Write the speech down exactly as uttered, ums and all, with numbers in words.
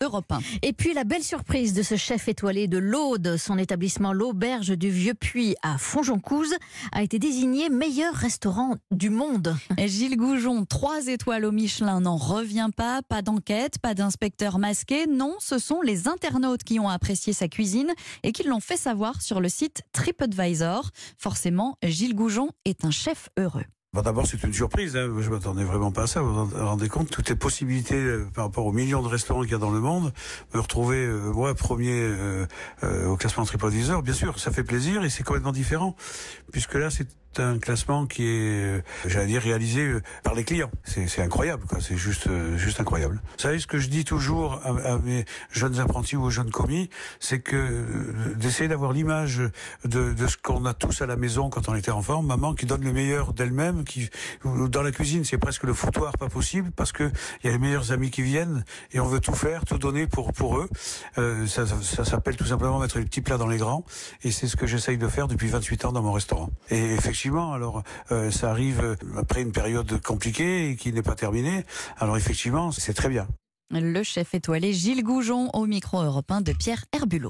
Europe un. Et puis la belle surprise de ce chef étoilé de l'Aude, son établissement L'Auberge du Vieux-Puy à Fonjoncouze a été désigné meilleur restaurant du monde. Et Gilles Goujon, trois étoiles au Michelin, n'en revient pas. Pas d'enquête, pas d'inspecteur masqué. Non, ce sont les internautes qui ont apprécié sa cuisine et qui l'ont fait savoir sur le site TripAdvisor. Forcément, Gilles Goujon est un chef heureux. Bon, d'abord, c'est une surprise. Hein. Je ne m'attendais vraiment pas à ça. Vous vous rendez compte, toutes les possibilités euh, par rapport aux millions de restaurants qu'il y a dans le monde. Me retrouver, euh, moi, premier euh, euh, au classement TripAdvisor, bien sûr, ça fait plaisir et c'est complètement différent. Puisque là, c'est un classement qui est, euh, j'allais dire, réalisé euh, par les clients. C'est, c'est incroyable, quoi. C'est juste, euh, juste incroyable. Vous savez, ce que je dis toujours à, à mes jeunes apprentis ou aux jeunes commis, c'est que euh, d'essayer d'avoir l'image de, de ce qu'on a tous à la maison quand on était enfant. Maman qui donne le meilleur d'elle-même, qui dans la cuisine, c'est presque le foutoir pas possible parce que il y a les meilleurs amis qui viennent et on veut tout faire, tout donner pour pour eux. Euh, ça, ça, ça s'appelle tout simplement mettre les petits plats dans les grands et c'est ce que j'essaye de faire depuis vingt-huit ans dans mon restaurant. Et effectivement, alors euh, ça arrive après une période compliquée et qui n'est pas terminée. Alors effectivement, c'est très bien. Le chef étoilé Gilles Goujon au micro Europe un de Pierre Herbulot.